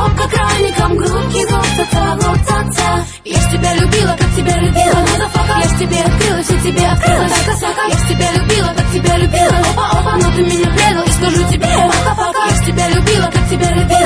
попка краником, грудки гостата. Я ж тебя любила, как тебя любила, мазафака. Я ж тебе открылась, я тебе открылась, така-сака. Я ж тебя любила, как тебя любила, опа-опа. Но ты меня предал, и скажу тебе, пока-пока. Я ж тебя любила, как тебя любила.